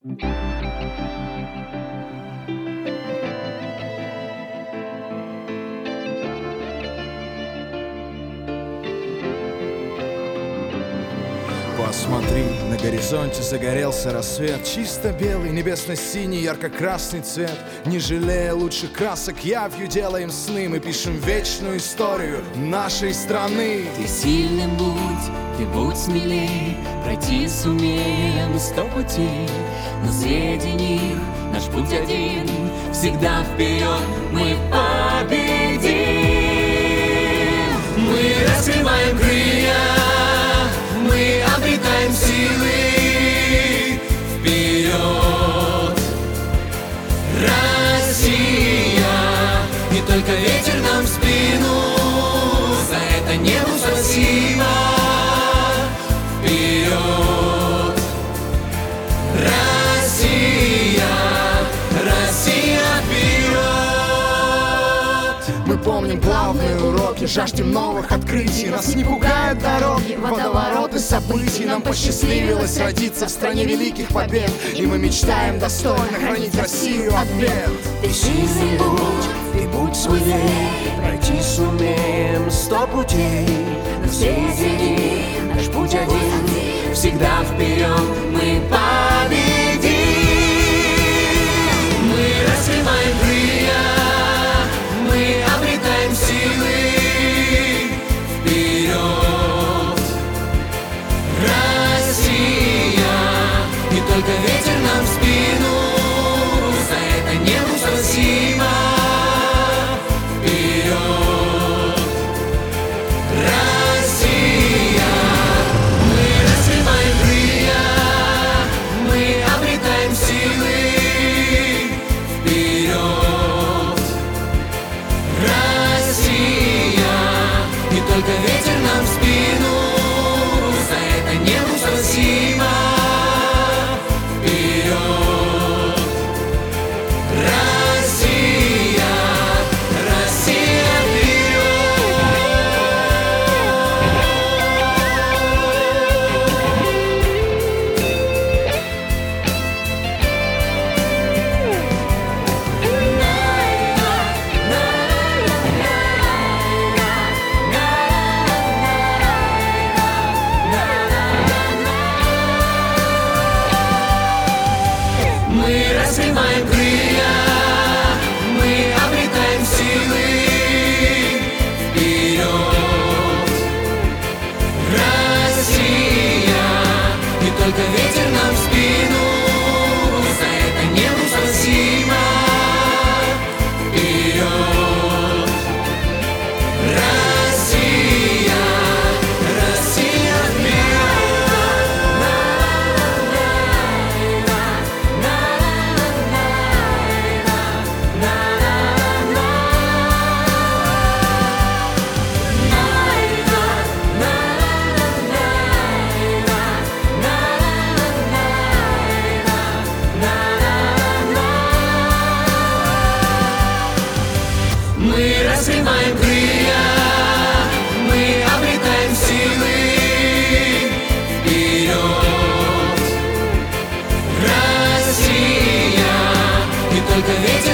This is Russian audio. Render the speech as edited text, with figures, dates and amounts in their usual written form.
Посмотри, на горизонте загорелся рассвет. Чисто белый, небесно-синий, ярко-красный цвет. Не жалея лучших красок, явью делаем сны. Мы пишем вечную историю нашей страны. Ты сильным будь, ты будь смелей. Пройти сумеем 100 путей, но среди них наш путь один. Всегда вперед мы победим. Мы раскрываем крылья, мы обретаем силы. Вперед, Россия! Не только ветер нам в спину, за это небу спасибо. Вперед, Россия! Россия, вперед! Мы помним главные уроки, жаждем новых открытий. Нас не пугают дороги, водовороты событий. Нам посчастливилось родиться в стране великих побед, и мы мечтаем достойно хранить Россию от бед. Ты сильный будь, ты будь смелей. Пройти сумеем 100 путей, но среди них наш путь один. Всегда вперед мы победим. Мы раскрываем крылья, мы обретаем силы. Вперед, Россия! Не только ветер нам в спину, за это небу спасибо. Вперед, Россия! Мы раскрываем крылья, мы обретаем силы. Вперед, Россия! Не только ветер нам в спину, за это небу спасибо. Вперед, Россия! Россия, мы раскрываем крылья, мы обретаем силы. Вперед, Россия! Не только ветер нам в спину, за это небу спасибо. Вперед, Россия! Россия, мы раскрываем крылья, мы обретаем силы. Вперед, Россия! Не только ветер